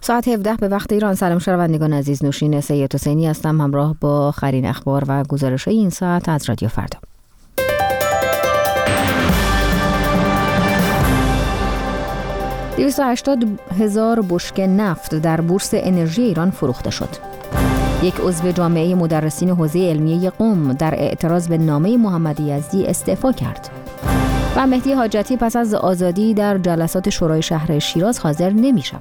ساعت 17 به وقت ایران. سلام شنوندگان عزیز، نوشین سید حسینی هستم همراه با آخرین اخبار و گزارش‌های این ساعت از رادیو فردا. 280,000 بشکه نفت در بورس انرژی ایران فروخته شد. یک عضو جامعه مدرسین حوزه علمیه قم در اعتراض به نامه محمد یزدی استعفا کرد. و مهدی حاجتی پس از آزادی در جلسات شورای شهر شیراز حاضر نمی شود.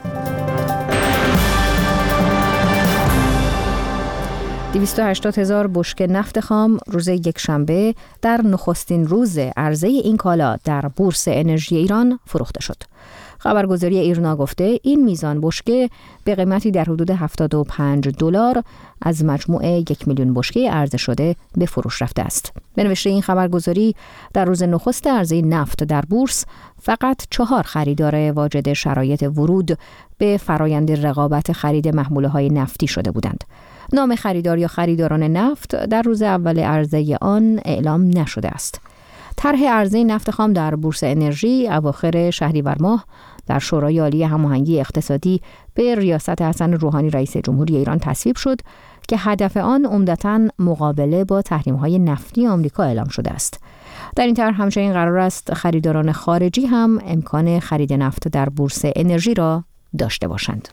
$280,000 بشکه نفت خام روز یکشنبه در نخستین روز عرضه این کالا در بورس انرژی ایران فروخته شد. خبرگزاری ایرنا گفته این میزان بشکه به قیمتی در حدود $75 از مجموع 1,000,000 بشکه عرضه شده به فروش رفته است. به نوشته این خبرگزاری در روز نخست عرضه نفت در بورس فقط 4 خریدار واجد شرایط ورود به فرایند رقابت خرید محموله‌های نفتی شده بودند. نام خریدار یا خریداران نفت در روز اول عرضه آن اعلام نشده است. طرح عرضه نفت خام در بورس انرژی اواخر شهریور ماه در شورای عالی هماهنگی اقتصادی به ریاست حسن روحانی رئیس جمهوری ایران تصویب شد که هدف آن عمدتاً مقابله با تحریم‌های نفتی آمریکا اعلام شده است. در این طرح همچنین قرار است خریداران خارجی هم امکان خرید نفت در بورس انرژی را داشته باشند.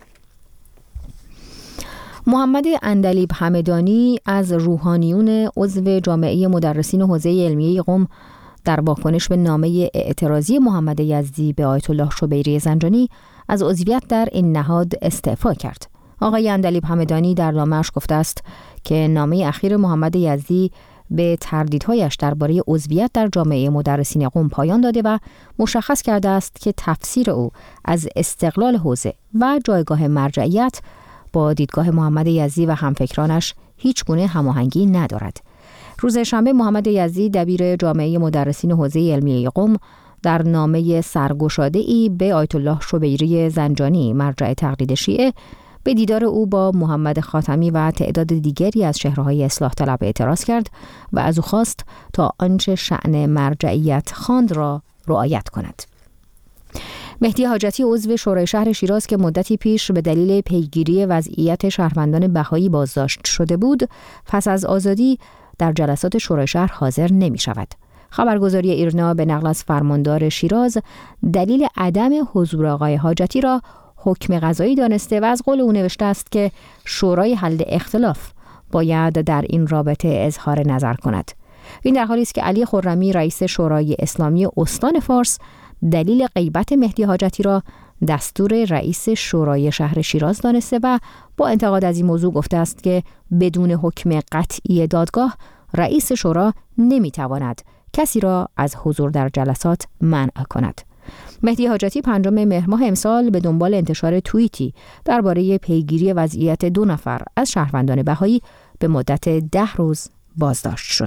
محمد عندلیب همدانی از روحانیون عضو جامعه مدرسین حوزه علمیه قم در واکنش به نامه اعتراضی محمد یزدی به آیت الله شبیری زنجانی از عضویت در این نهاد استعفا کرد. آقای عندلیب همدانی در نامه‌اش گفته است که نامه اخیر محمد یزدی به تردیدهایش درباره عضویت در جامعه مدرسین قم پایان داده و مشخص کرده است که تفسیر او از استقلال حوزه و جایگاه مرجعیت با دیدگاه محمد یزدی و همفکرانش هیچ گونه هماهنگی ندارد. روز شنبه محمد یزدی دبیر جامعه مدرسین حوزه علمیه قم در نامه سرگشاده‌ای به آیت الله شبیری زنجانی مرجع تقلید شیعه به دیدار او با محمد خاتمی و تعداد دیگری از چهره‌های اصلاح طلب اعتراض کرد و از او خواست تا آنچه شأن مرجعیت خواند را رعایت کند. مهدی حاجتی عضو شورای شهر شیراز که مدتی پیش به دلیل پیگیری وضعیت شهروندان بهایی بازداشت شده بود، پس از آزادی در جلسات شورای شهر حاضر نمی شود. خبرگزاری ایرنا به نقل از فرماندار شیراز دلیل عدم حضور آقای حاجتی را حکم قضایی دانسته و از قول او نوشته است که شورای حل اختلاف باید در این رابطه اظهار نظر کند. این در حالی است که علی خرمی رئیس شورای اسلامی استان فارس دلیل غیبت مهدی حاجتی را دستور رئیس شورای شهر شیراز دانسته و با انتقاد از این موضوع گفته است که بدون حکم قطعی دادگاه رئیس شورا نمیتواند کسی را از حضور در جلسات منع کند. مهدی حاجتی 5 مهر ماه امسال به دنبال انتشار توییتی درباره پیگیری وضعیت 2 نفر از شهروندان بهایی به مدت 10 روز بازداشت شد.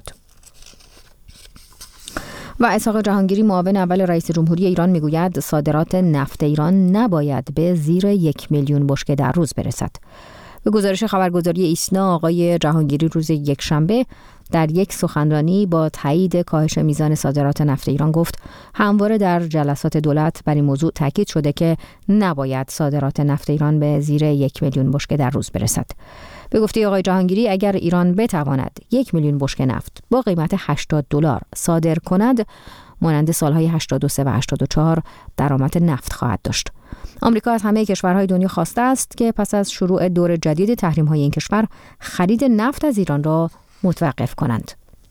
و اسحاق جهانگیری معاون اول رئیس جمهوری ایران میگوید صادرات نفت ایران نباید به زیر 1,000,000 بشکه در روز برسد. به گزارش خبرگزاری ایسنا آقای جهانگیری روز یکشنبه در یک سخنرانی با تایید کاهش میزان صادرات نفت ایران گفت همواره در جلسات دولت بر این موضوع تاکید شده که نباید صادرات نفت ایران به زیر 1,000,000 بشکه در روز برسد. به گفته آقای جهانگیری اگر ایران بتواند 1,000,000 بشکه نفت با قیمت $80 صادر کند، مانند سالهای 83 و 84 درآمد نفت خواهد داشت. آمریکا از همه کشورهای دنیا خواسته است که پس از شروع دور جدید تحریم‌های این کشور خرید نفت از ایران را متوقف کنند.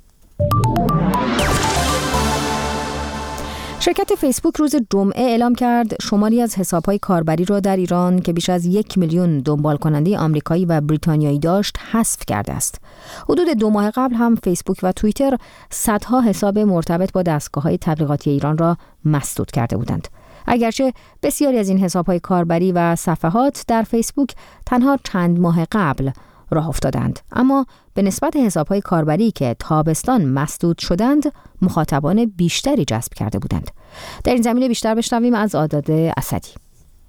شرکت فیسبوک روز جمعه اعلام کرد شماری از حساب‌های کاربری را در ایران که بیش از 1,000,000 دنبال کننده آمریکایی و بریتانیایی داشت حذف کرده است. حدود 2 ماه قبل هم فیسبوک و توییتر صدها حساب مرتبط با دستگاه‌های تبلیغاتی ایران را مسدود کرده بودند. اگرچه بسیاری از این حساب‌های کاربری و صفحات در فیسبوک تنها چند ماه قبل راه افتادند، اما به نسبت حساب‌های کاربری که تابستان مسدود شدند مخاطبان بیشتری جذب کرده بودند. در این زمینه بیشتر بشنویم از عادل اسدی.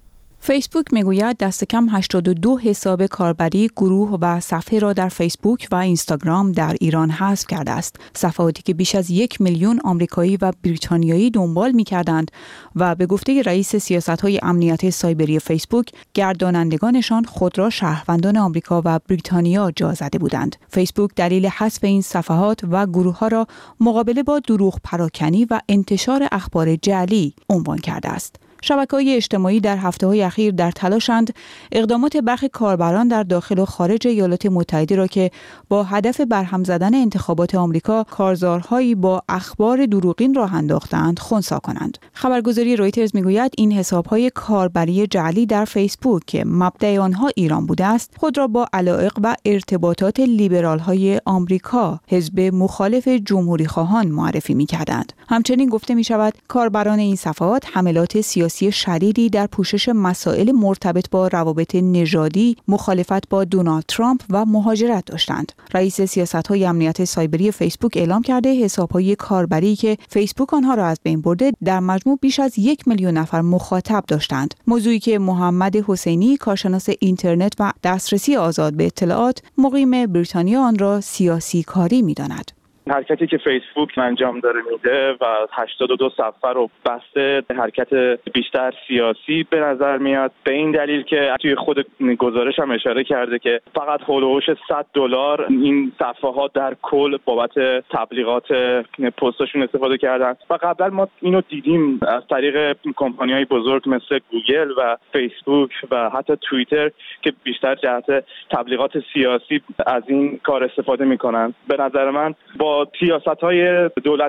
فیسبوک میگوید دست کم 82 حساب کاربری، گروه و صفحه را در فیسبوک و اینستاگرام در ایران حذف کرده است. صفحاتی که بیش از 1 میلیون آمریکایی و بریتانیایی دنبال می‌کردند و به گفته رئیس سیاست‌های امنیت سایبری فیسبوک، گردانندگانشان خود را شهروندان آمریکا و بریتانیا جا زده بودند. فیسبوک دلیل حذف این صفحات و گروه‌ها را مقابله با دروغ پراکنی و انتشار اخبار جعلی عنوان کرده است. شبکه‌های اجتماعی در هفته‌های اخیر در تلاشند اقدامات برخی کاربران در داخل و خارج ایالات متحده را که با هدف برهم زدن انتخابات آمریکا کارزارهایی با اخبار دروغین راه انداختند خنثی کنند. خبرگزاری رویترز میگوید این حساب‌های کاربری جعلی در فیسبوک که مبدأ آنها ایران بوده است، خود را با علایق و ارتباطات لیبرال‌های آمریکا، حزب مخالف جمهوری‌خواهان معرفی می‌کردند. همچنین گفته می‌شود کاربران این صفحات حملات سیاسی شدیدی در پوشش مسائل مرتبط با روابط نژادی، مخالفت با دونالد ترامپ و مهاجرت داشتند. رئیس سیاست‌های امنیت سایبری فیسبوک اعلام کرده حساب‌های کاربری که فیسبوک آنها را از بین برده در مجموع بیش از 1 میلیون نفر مخاطب داشتند. موضوعی که محمد حسینی، کارشناس اینترنت و دسترسی آزاد به اطلاعات، مقیم بریتانیا، آن را سیاسی کاری می‌داند. حرکتی که فیسبوک انجام داره میده و 82 صفحه رو بسته حرکت بیشتر سیاسی به نظر میاد، به این دلیل که توی خود گزارش هم اشاره کرده که فقط هولوش $100 این صفحه ها در کل بابت تبلیغات پستاشون استفاده کردن و قبلا ما اینو دیدیم از طریق کمپانی‌های بزرگ مثل گوگل و فیسبوک و حتی توییتر که بیشتر جهت تبلیغات سیاسی از این کار استفاده میکنن. به نظر من با سیاست‌های دولت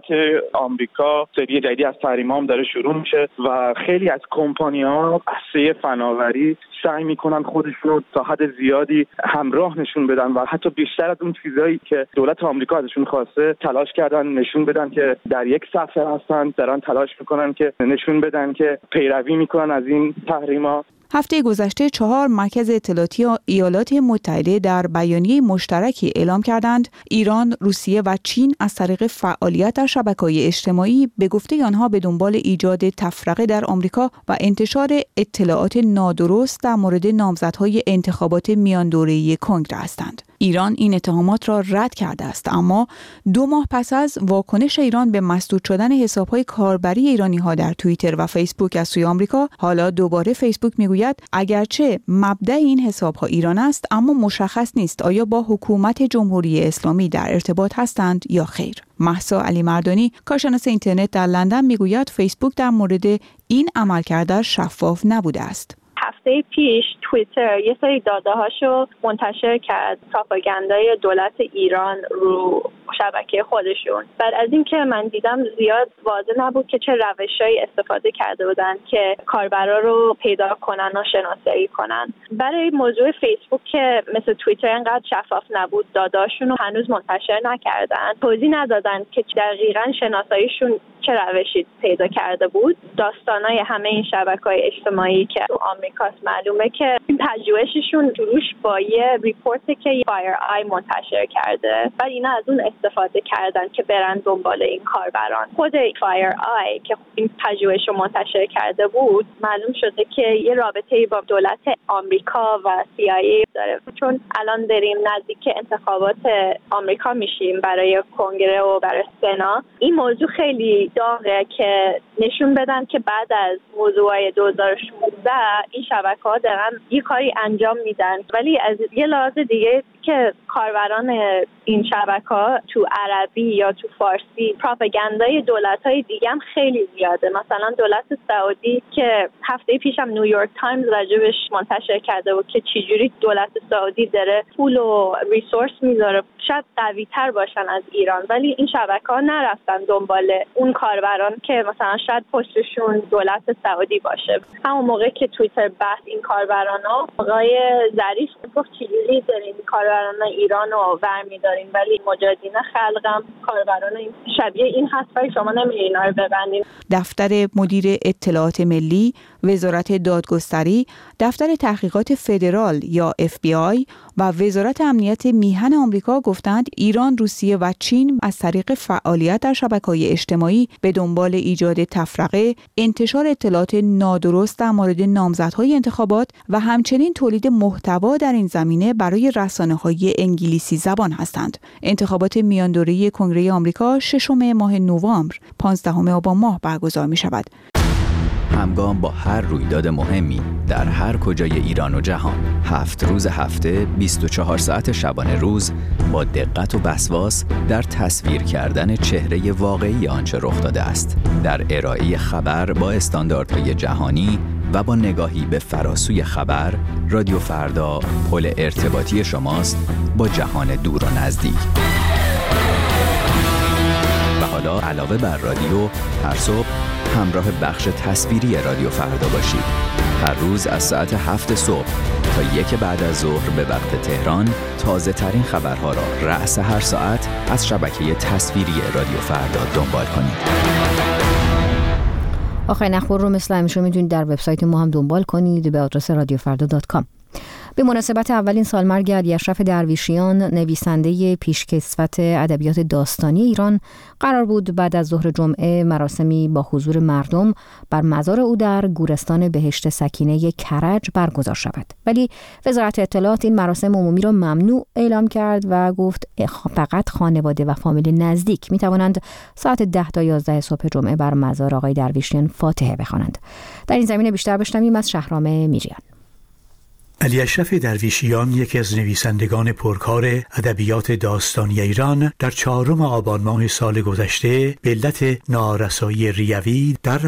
آمریکا سری جدیدی از تحریم‌ها هم داره شروع میشه و خیلی از کمپانی‌ها بسته فناوری سعی میکنن خودشون رو تا حد زیادی همراه نشون بدن و حتی بیشتر از اون چیزایی که دولت آمریکا ازشون خواسته تلاش کردن نشون بدن که در یک صفحه هستن، دارن تلاش میکنن که نشون بدن که پیروی میکنن از این تحریم‌ها. هفته گذشته 4 مرکز اطلاعاتی ایالات متحده در بیانیه مشترکی اعلام کردند ایران، روسیه و چین از طریق فعالیت در شبکه‌های اجتماعی به گفته آنها به دنبال ایجاد تفرقه در آمریکا و انتشار اطلاعات نادرست در مورد نامزدهای انتخابات میان دوره‌ای کنگره هستند. ایران این اتهامات را رد کرده است، اما 2 ماه پس از واکنش ایران به مسدود شدن حساب‌های کاربری ایرانی‌ها در توییتر و فیسبوک از سوی آمریکا، حالا دوباره فیسبوک میگوید اگرچه مبدأ این حساب‌ها ایران است، اما مشخص نیست آیا با حکومت جمهوری اسلامی در ارتباط هستند یا خیر. مهسا علی مردانی، کارشناس اینترنت در لندن، میگوید فیسبوک در مورد این عملکرد شفاف نبوده است. هفته پیش توییتر یه سری داده‌هاشو منتشر کرد، پروپاگاندای دولت ایران رو شبکه خودشون. بعد از اینکه من دیدم زیاد واضح نبود که چه روشایی استفاده کرده بودن که کاربرا رو پیدا کنن و شناسایی کنن. برای موضوع فیسبوک که مثل توییتر انقدر شفاف نبود، داده‌هاشون رو هنوز منتشر نکردن، توضیح ندادن که دقیقاً شناساییشون چه روشی پیدا کرده بود. داستانای همه این شبکه‌های اجتماعی که تو آمریکاست معلومه که این پژوهششون شروعش با یه ریپورتی که فایر آی منتشر کرده. بعد اینا از اون استفاده کردن که برن دنبال این کاربران. خود فایر آی که این پژوهش رو منتشر کرده بود، معلوم شده که یه رابطه‌ای با دولت آمریکا و CIA داره، چون الان داریم نزدیک انتخابات آمریکا میشیم برای کنگره و برای سنا. این موضوع خیلی داغه که نشون بدن که بعد از موضوعای 2016 این شبکه‌ها دارن یه کاری انجام میدن، ولی از یه لحاظ دیگه که کاربران این شبکه‌ها تو عربی یا تو فارسی پروپاگاندای دولت‌های دیگه هم خیلی زیاده. مثلا دولت سعودی که هفته پیشم نیویورک تایمز راجبش منتشر کرده بود که چجوری دولت سعودی داره پول و ریسورس میذاره، شاید قوی‌تر باشن از ایران، ولی این شبکه‌ها نرفتن دنبال اون کاربران که مثلا شاید پشتشون دولت سعودی باشه. همون موقع که توییتر بحث این کاربرانا، آقای ظریف گفت چجوری دارین کاربران ایران رو برمی‌دارین ولی مجاهدین خلقم کاربران شبیه این هست، ولی شما نمی‌رین اینا رو ببندین. دفتر مدیر اطلاعات ملی وزارت دادگستری، دفتر تحقیقات فدرال یا FBI و وزارت امنیت میهن آمریکا گفتند ایران، روسیه و چین از طریق فعالیت در شبکه‌های اجتماعی به دنبال ایجاد تفرقه، انتشار اطلاعات نادرست در مورد نامزدهای انتخابات و همچنین تولید محتوا در این زمینه برای رسانه‌های انگلیسی زبان هستند. انتخابات میاندوره‌ای کنگره آمریکا 6 ماه نوامبر 15 آبان ماه برگزار می‌شود. همگام با هر رویداد مهمی در هر کجای ایران و جهان، 7 روز هفته، 24 ساعت شبانه روز، با دقت و وسواس در تصویر کردن چهره واقعی آنچه رخ داده است، در ارائه خبر با استانداردهای جهانی و با نگاهی به فراسوی خبر، رادیو فردا پل ارتباطی شماست با جهان دور و نزدیک. و حالا علاوه بر رادیو، هر صبح همراه بخش تصویری رادیو فردا باشید. هر روز از ساعت 7 صبح تا 1 بعد از ظهر به وقت تهران، تازه ترین خبرها را رأس هر ساعت از شبکه تصویری رادیو فردا دنبال کنید. آخرین اخبار رو مثل همیشه میتونید در وبسایت ما هم دنبال کنید به آدرس radiofarda.com. به مناسبت اولین سالمرگ علی اشرف درویشیان، نویسنده پیشکسوت ادبیات داستانی ایران، قرار بود بعد از ظهر جمعه مراسمی با حضور مردم بر مزار او در گورستان بهشت سکینه کرج برگزار شود. ولی وزارت اطلاعات این مراسم عمومی را ممنوع اعلام کرد و گفت فقط خانواده و فامیل نزدیک می توانند ساعت 10 تا 11 صبح جمعه بر مزار آقای درویشیان فاتحه بخوانند. در این زمینه بیشتر بشنویم از شهرام میریان. علی اشرف درویشیان، یکی از نویسندگان پرکار ادبیات داستانی ایران، در 4 آبان ماه سال گذشته به علت نارسایی ریوی در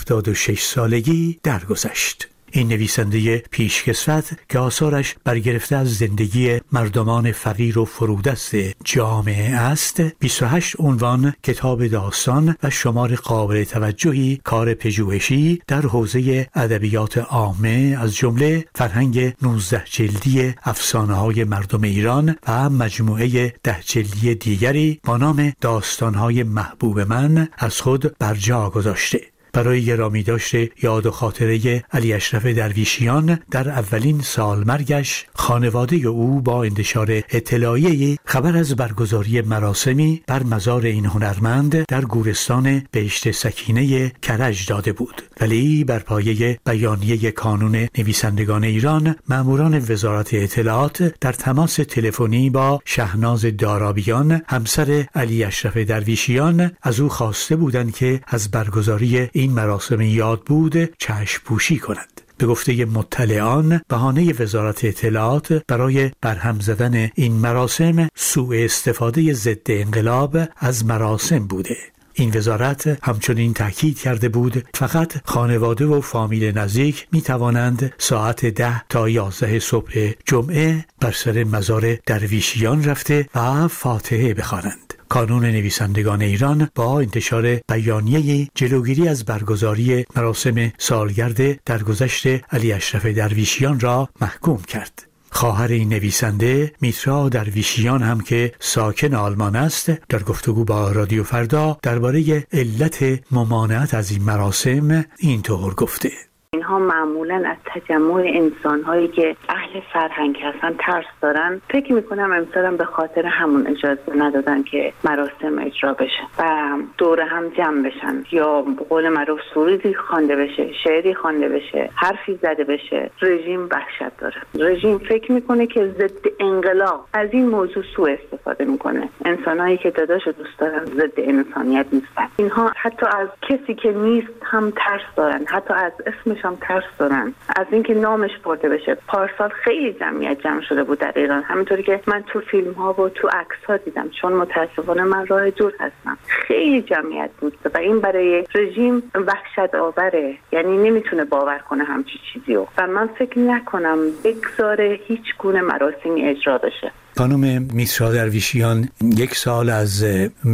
76 سالگی درگذشت. این نویسنده پیشکسوت که آثارش برگرفته از زندگی مردمان فقیر و فرودست جامعه است، 28 عنوان کتاب داستان و شمار قابل توجهی کار پژوهشی در حوزه ادبیات عامه، از جمله فرهنگ 19 جلدی افسانه‌های مردم ایران و مجموعه 10 جلدی دیگری با نام داستان‌های محبوب من از خود برجا گذاشته. برای گرامی داشته یاد و خاطره علی اشرف درویشیان در اولین سالمرگش، خانواده او با انتشار اطلاعیه خبر از برگزاری مراسمی بر مزار این هنرمند در گورستان بهشت سکینه کرج داده بود. ولی بر پایه بیانیه کانون نویسندگان ایران، ماموران وزارت اطلاعات در تماس تلفنی با شهناز دارابیان، همسر علی اشرف درویشیان، از او خواسته بودند که از برگزاری این مراسم یاد بود چشم پوشی کند. به گفته مطلعان، بهانه وزارت اطلاعات برای برهم زدن این مراسم سوء استفاده ضد انقلاب از مراسم بوده. این وزارت همچنین تاکید کرده بود فقط خانواده و فامیل نزدیک می توانند ساعت 10 تا 11 صبح جمعه بر سر مزار درویشیان رفته و فاتحه بخوانند. کانون نویسندگان ایران با انتشار بیانیه جلوگیری از برگزاری مراسم سالگرد درگذشت علی اشرف درویشیان را محکوم کرد. خواهر این نویسنده، میترا درویشیان، هم که ساکن آلمان است، در گفتگو با رادیو فردا درباره علت ممانعت از این مراسم اینطور گفته: اینها معمولاً از تجمع انسان‌هایی که اهل فرهنگ هستن ترس دارن. فکر می‌کنم امسالم به خاطر همون اجازه ندادن که مراسم اجرا بشه و دور هم جمع بشن، یا به قول معروف سرودی خوانده بشه، شعری خوانده بشه، حرفی زده بشه. رژیم وحشت داره. رژیم فکر می‌کنه که ضد انقلاب از این موضوع سوء استفاده می‌کنه. انسان‌هایی که داداش دوست دارن ضد انسانیت نیستن. اینها حتی از کسی که نیست هم ترس دارن، حتی از اسمش هم ترس دارن، از اینکه نامش برده بشه. پارسال خیلی جمعیت جمع شده بود در ایران، همینطوری که من تو فیلم ها و تو عکس ها دیدم، چون متاسفانه من راه دور هستم. خیلی جمعیت بود و این برای رژیم وحشت آوره، یعنی نمیتونه باور کنه همچی چیزی و من فکر نکنم بگذاره هیچ گونه مراسمی اجرا بشه. خانم میترا درویشیان، 1 سال از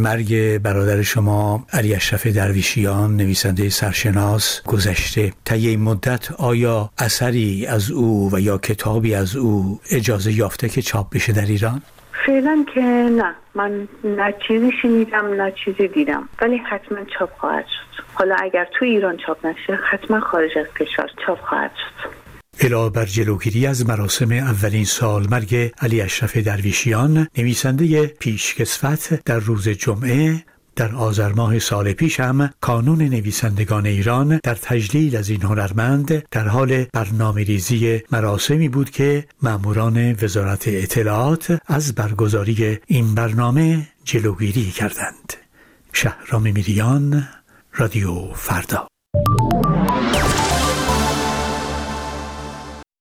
مرگ برادر شما علی اشرف درویشیان، نویسنده سرشناس، گذشته. طی این مدت آیا اثری از او و یا کتابی از او اجازه یافته که چاپ بشه در ایران؟ فعلا که نه، من نه چیزی شنیدم نه چیزی دیدم، ولی حتما چاپ خواهد شد. حالا اگر تو ایران چاپ نشه حتما خارج از کشور چاپ خواهد شد. علاوه بر جلوگیری از مراسم اولین سالمرگ علی اشرف درویشیان، نویسنده پیشکسوت در روز جمعه در آذر ماه سال پیش هم کانون نویسندگان ایران در تجلیل از این هنرمند در حال برنامه‌ریزی مراسمی بود که ماموران وزارت اطلاعات از برگزاری این برنامه جلوگیری کردند. شهرام میریان، رادیو فردا.